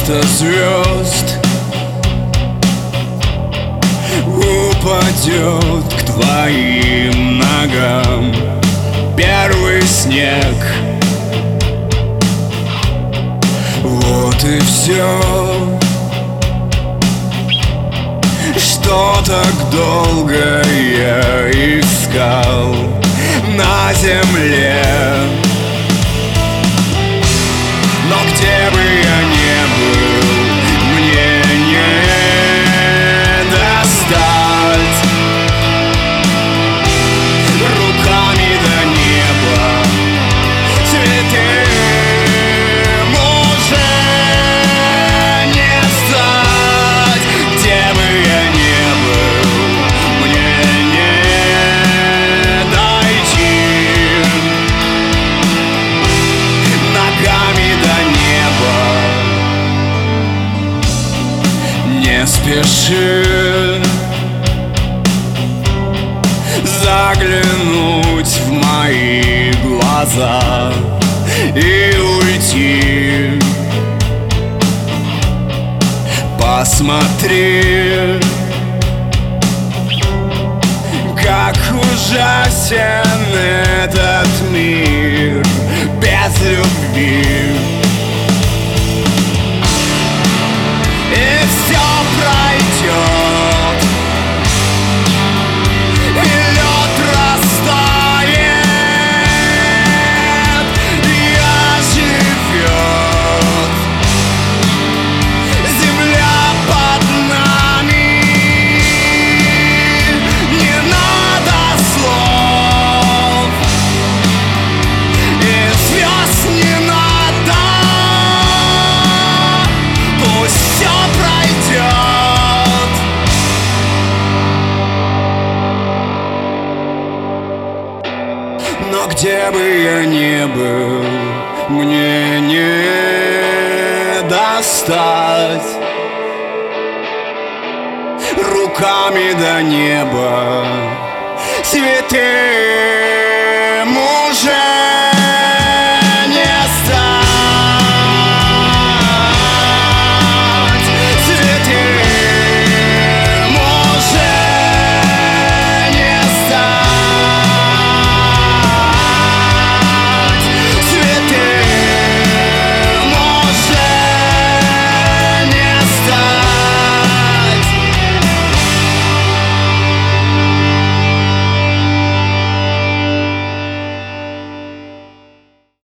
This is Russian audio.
Кто-то звезд упадет к твоим ногам. Первый снег, вот и все, что так долго я искал на земле. Но где бы я ни был, мне не достать руками до неба. Святым уже не стать. Где бы я ни был, мне не дойти ногами до неба. Не спеши заглянуть в мои глаза и уйти. Посмотри, как ужасен этот мир без любви. И все пройдет, и лед растает, и оживет земля под нами. Не надо слов, и звезд не надо. Пусть все пройдет. Но где бы я ни был, мне не достать руками до неба. Святым